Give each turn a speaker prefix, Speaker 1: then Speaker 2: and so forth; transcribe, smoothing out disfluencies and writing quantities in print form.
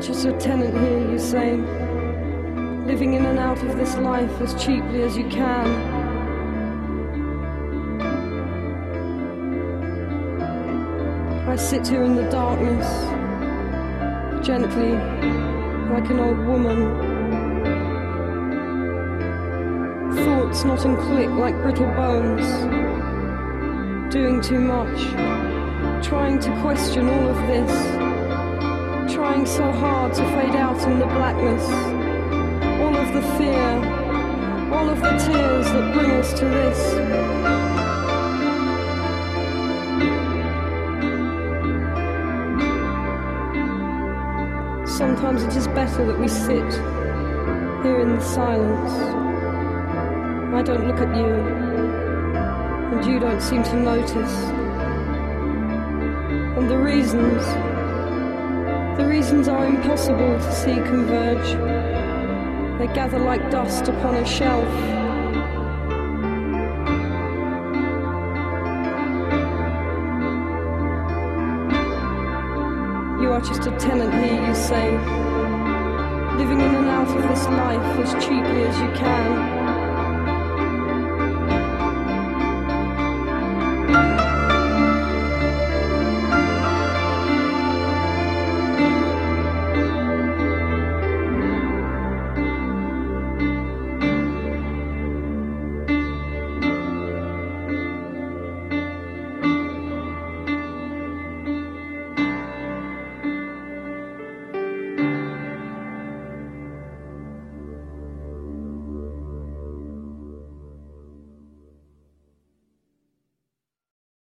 Speaker 1: are just a tenant here, you say, living in and out of this life as cheaply as you can. I sit here in the darkness, gently, like an old woman. Thoughts not in click like brittle bones, doing too much, trying to question all of this, trying so hard to fade out in the blackness, all of the fear, all of the tears that bring us to this. Sometimes it is better that we sit here in the silence. I don't look at you, and you don't seem to notice. And the reasons are impossible to see converge. They gather like dust upon a shelf. You are just a tenant here, you say, living in and out of this life as cheaply as you can.